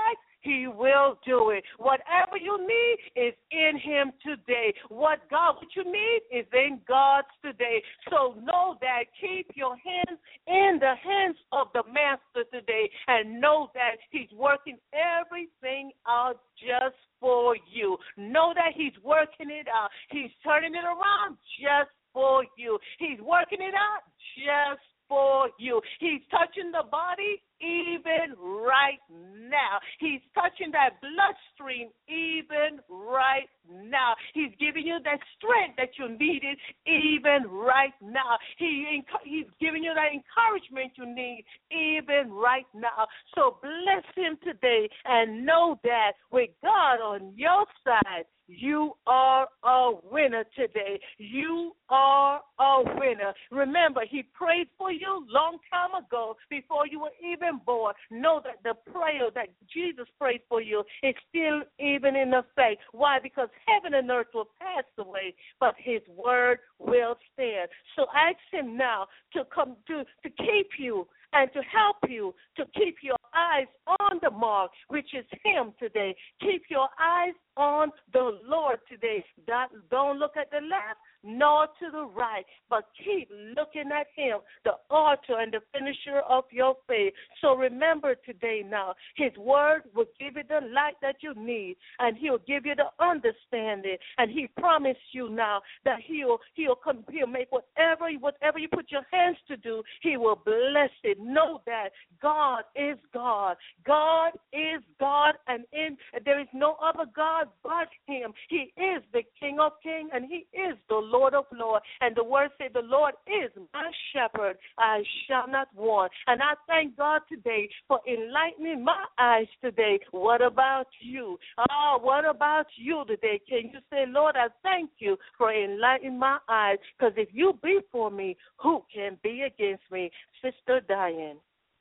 he will do it. Whatever you need is in him today. What God, what you need is in God's today. So know that. Keep your hands in the hands of the Master today, and know that he's working everything out just for you. Know that he's working it out. He's turning it around just for you. He's working it out just for you. He's touching the body even right now. He's touching that bloodstream even right now. He's giving you that strength that you needed even right now. He He's giving you that encouragement you need even right now. So bless him today and know that with God on your side, you are a winner today. You are a winner. Remember, he prayed for you long time ago before you were even born. Know that the prayer that Jesus prayed for you is still even in effect. Why? Because heaven and earth will pass away, but his word will stand. So ask him now to come to, to keep you and to help you to keep your eyes on the mark, which is him today. Keep your eyes on the Lord today. Don't look at the left nor to the right, but keep looking at him, the author and the finisher of your faith. So remember today now, his word will give you the light that you need, and he'll give you the understanding, and he promised you now that he'll he'll come he'll make whatever whatever you put your hands to do, he will bless it. Know that God is God. God is God, and in there is no other God but him. He is the King of Kings, and he is the Lord of Lords. And the word said, the Lord is my shepherd, I shall not want. And I thank God today for enlightening my eyes today. What about you? Oh, what about you today? Can you say, Lord, I thank you for enlightening my eyes, because if you be for me, who can be against me? Sister Diane.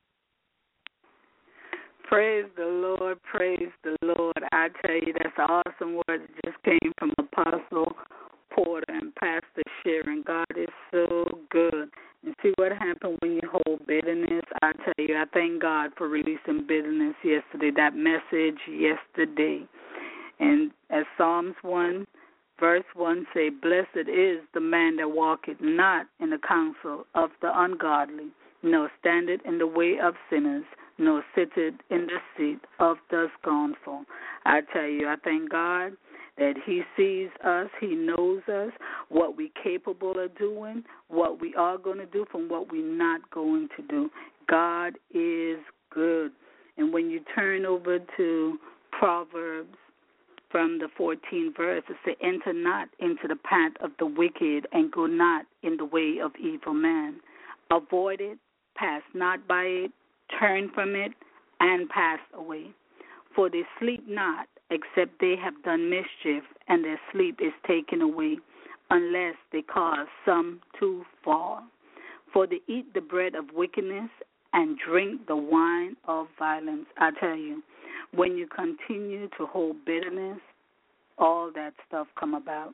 Praise the Lord, praise the Lord. I tell you, that's an awesome word that just came from Apostle Porter and Pastor Sharon. God is so good. And see what happened when you hold bitterness? I tell you, I thank God for releasing bitterness yesterday, that message yesterday. And as Psalms one, verse one say, blessed is the man that walketh not in the counsel of the ungodly, nor standeth in the way of sinners, nor sitteth in the seat of the scornful. I tell you, I thank God that he sees us, he knows us, what we're capable of doing, what we are going to do from what we're not going to do. God is good. And when you turn over to Proverbs from the fourteenth verse, it says, enter not into the path of the wicked, and go not in the way of evil men. Avoid it, pass not by it, turn from it, and pass away. For they sleep not, except they have done mischief, and their sleep is taken away, unless they cause some to fall. For they eat the bread of wickedness and drink the wine of violence. I tell you, when you continue to hold bitterness, all that stuff come about.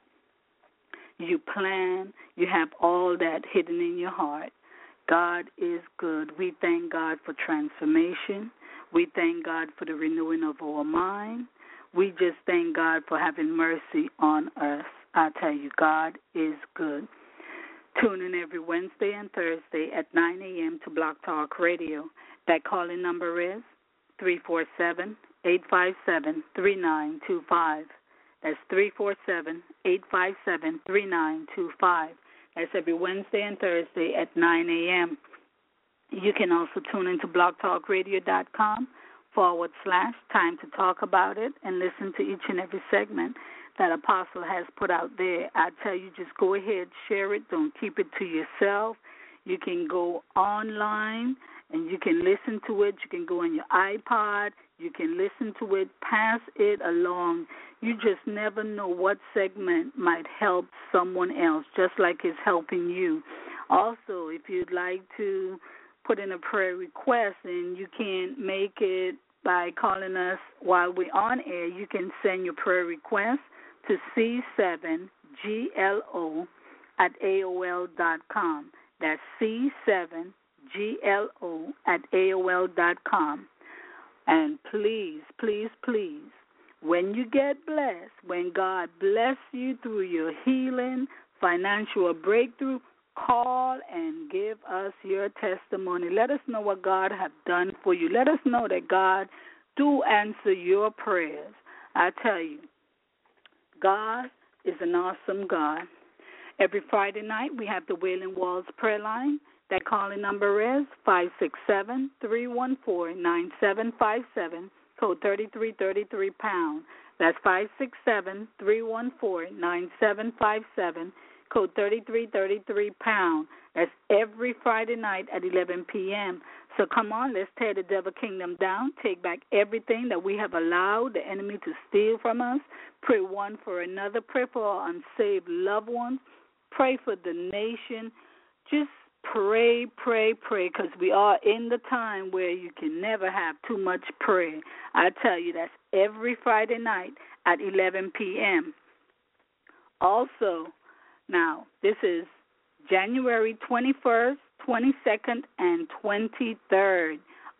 You plan, you have all that hidden in your heart. God is good. We thank God for transformation. We thank God for the renewing of our mind. We just thank God for having mercy on us. I tell you, God is good. Tune in every Wednesday and Thursday at nine a.m. to Block Talk Radio. That calling number is three four seven, eight five seven, three nine two five. That's three four seven, eight five seven, three nine two five. That's every Wednesday and Thursday at nine a.m. You can also tune into blogtalkradio.com forward slash time to talk about it and listen to each and every segment that Apostle has put out there. I tell you, just go ahead, share it. Don't keep it to yourself. You can go online and you can listen to it. You can go on your iPod. You can listen to it. Pass it along. You just never know what segment might help someone else, just like it's helping you. Also, if you'd like to put in a prayer request and you can't make it by calling us while we're on air, you can send your prayer request to C seven G L O at A O L dot com. That's C seven G L O at A O L dot com. And please, please, please, when you get blessed, when God bless you through your healing, financial breakthrough, call and give us your testimony. Let us know what God has done for you. Let us know that God do answer your prayers. I tell you, God is an awesome God. Every Friday night we have the Wailing Walls prayer line. That calling number is five six seven, three one four, nine seven five seven, code thirty-three thirty-three pound. That's five six seven, three one four, nine seven five seven, code thirty-three thirty-three pound. That's every Friday night at eleven p.m. So come on, let's tear the devil kingdom down, take back everything that we have allowed the enemy to steal from us, pray one for another, pray for our unsaved loved ones, pray for the nation. Just pray, pray, pray, because we are in the time where you can never have too much prayer. I tell you, that's every Friday night at eleven p.m. Also, now, this is January twenty-first, twenty-second, and twenty-third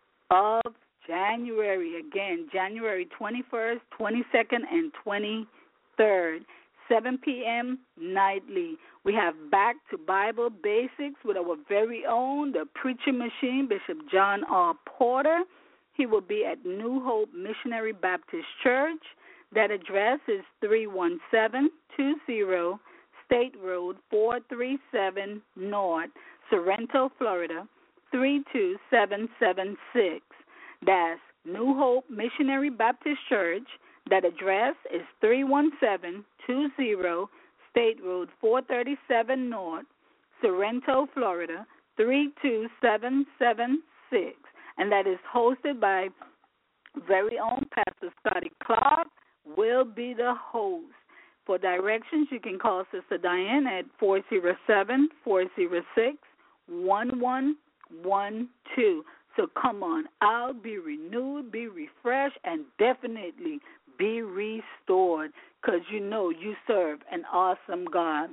of January. Again, January twenty-first, twenty-second, and twenty-third, seven p.m. nightly. We have Back to Bible Basics with our very own, the Preacher Machine, Bishop John R. Porter. He will be at New Hope Missionary Baptist Church. That address is three one seven two zero State Road four three seven North, Sorrento, Florida, three two seven seven six. That's New Hope Missionary Baptist Church. That address is three one seven two zero State Road four thirty-seven North, Sorrento, Florida, three two seven seven six. And that is hosted by very own Pastor Scotty Clark, will be the host. For directions, you can call Sister Diane at four zero seven, four zero six, one one one two. So come on out, be renewed, be refreshed, and definitely be restored, because you know you serve an awesome God.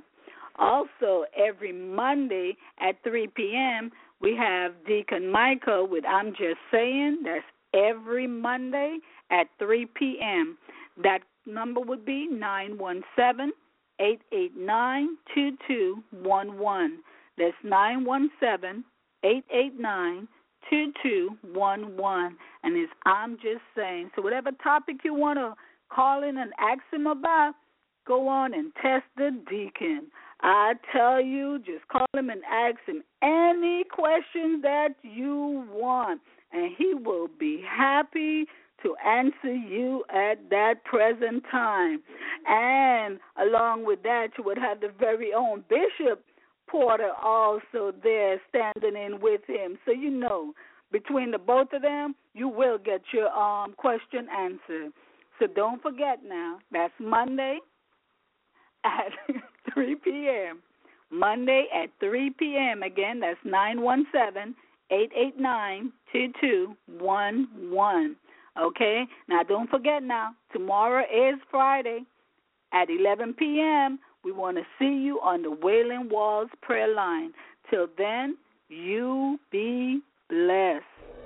Also, every Monday at three p.m., we have Deacon Michael with I'm Just Saying. That's every Monday at three p.m. That number would be nine one seven, eight eight nine, two two one one. That's nine one seven, eight eight nine, two two one one. And it's I'm Just Saying. So whatever topic you want to call in and ask him about, go on and test the deacon. I tell you, just call him and ask him any questions that you want, and he will be happy to answer you at that present time. And along with that, you would have the very own Bishop Porter also there standing in with him. So you know, between the both of them, you will get your um question answered. So don't forget now, that's Monday at three p.m. Monday at three p.m. Again, that's nine one seven, eight eight nine, two two one one. Okay? Now, don't forget now, tomorrow is Friday at eleven p.m. We want to see you on the Wailing Walls prayer line. Till then, you be blessed.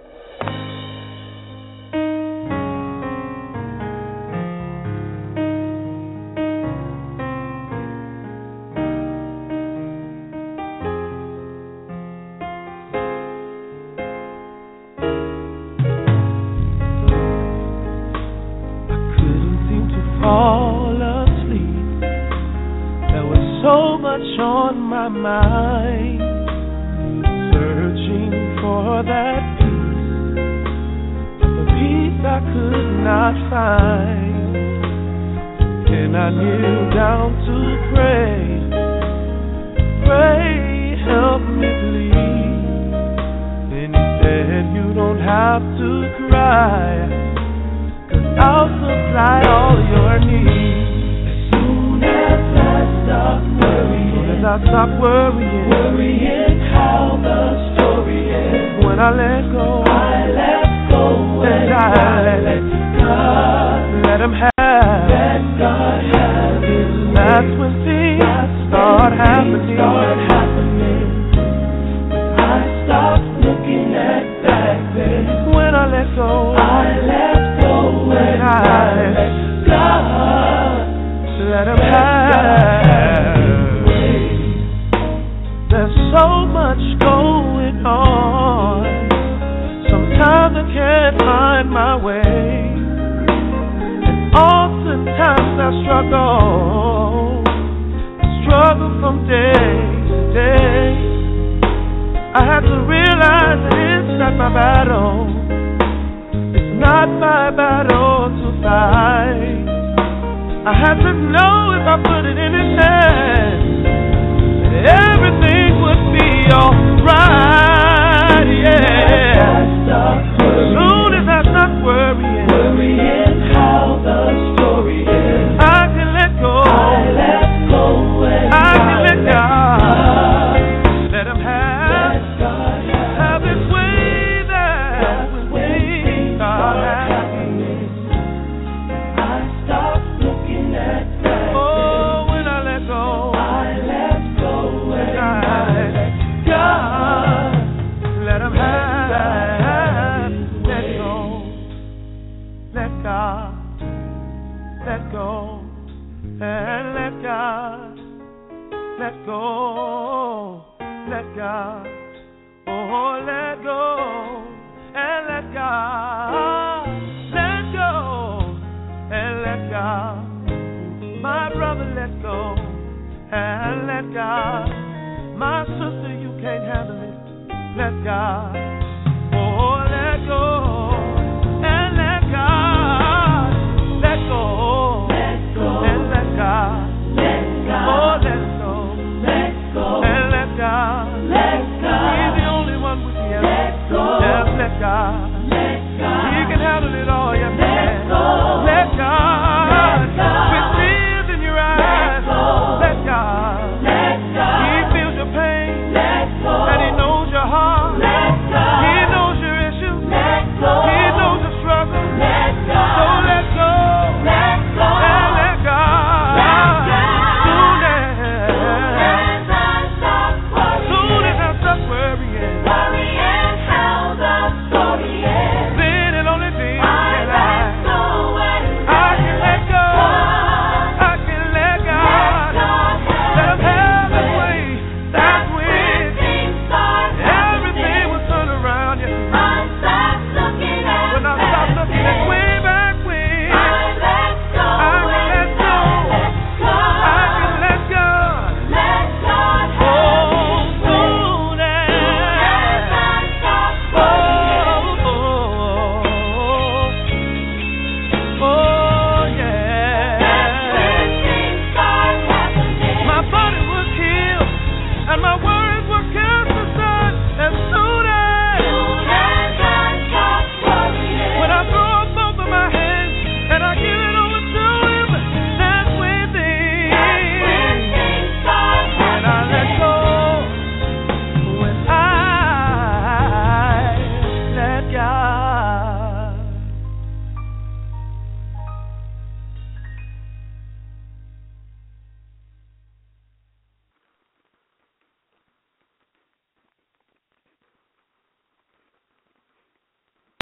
On my mind, searching for that peace, the peace I could not find. Then I kneel down to pray, pray, help me please. Then he said, you don't have to cry, 'cause I'll supply all your needs. As soon as I stop worrying, I stop worrying, worrying how the story ends. When I let go, I let go, and I, I let, let God, let Him have, let God have His way. That's when things That's start when happening. Things start happening. When I stop looking at back then. When I let go, I struggle, struggle from day to day. I have to realize that it's not my battle. It's not my battle to fight. I have to know if I put it in His hands, everything would be alright, yeah. As soon as I stop worrying, worrying how the story ends, I can let go. I let go and I can let God. Let Him have, have His way there with me. God has me. I stop looking at that. Oh, when I let go, I let go and I let God. Let Him have. Let go. Let God. Let go. And let God. Let go. Let God. Oh, let go. And let God. Let go. And let God. My brother, let go. And let God. My sister, you can't handle it. Let God.